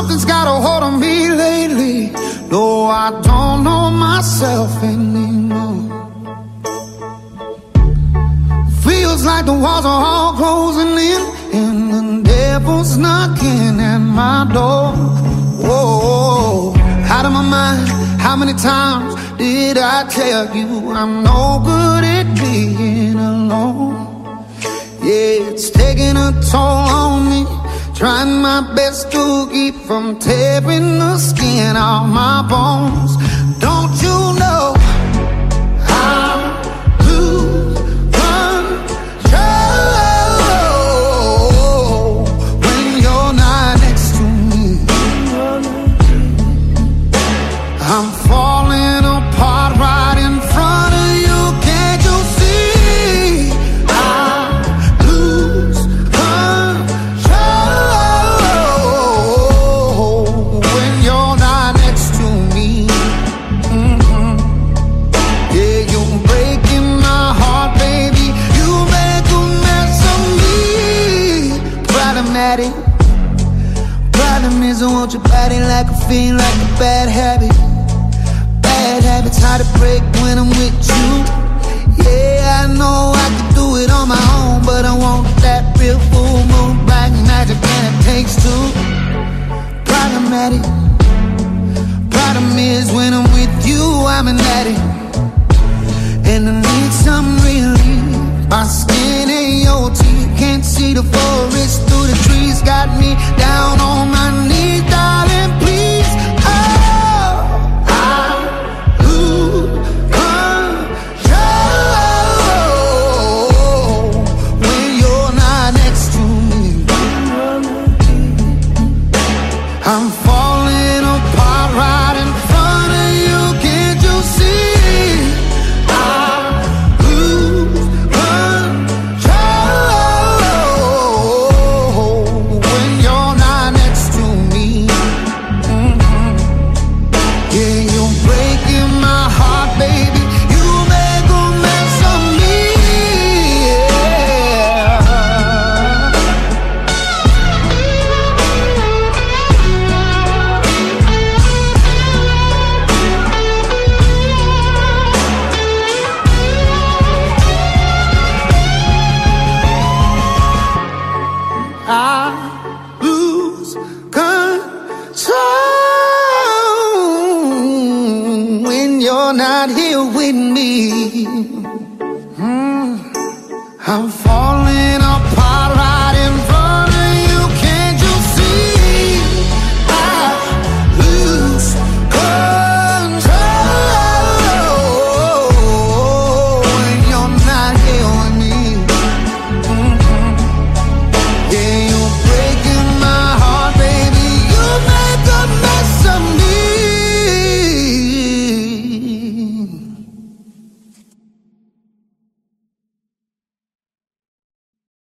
Something's got a hold on me lately. No, I don't know myself anymore. Feels like the walls are all closing in, and the devil's knocking at my door. Whoa, out of my mind. How many times did I tell you I'm no good at being alone? Yeah, it's taking a toll on me, trying my best to keep from tearing the skin off my bones. Don't you know I lose control when you're not next to me? I'm falling apart right in front of you. Can't you see? I lose control when you're not next to me. Yeah, you're breaking my heart, baby. You make a mess of me. Problematic. Problem is I want your body like a fiend, like a bad habit. Bad habits hard to break when I'm with you. Yeah, I know I could do it on my own, but I want that real full moon black magic, and it takes two. Problematic. Problem is when I'm with you, I'm an addict, and I need some relief. My skin and your teeth, can't see the forest through the trees. Got me down on my knees, darling, please. I'm falling apart right in front of you. Can't you see? I lose control when you're not next to me. Yeah, you're breaking my heart, baby. You make a mess of me. I lose control when you're not here with me. I'm falling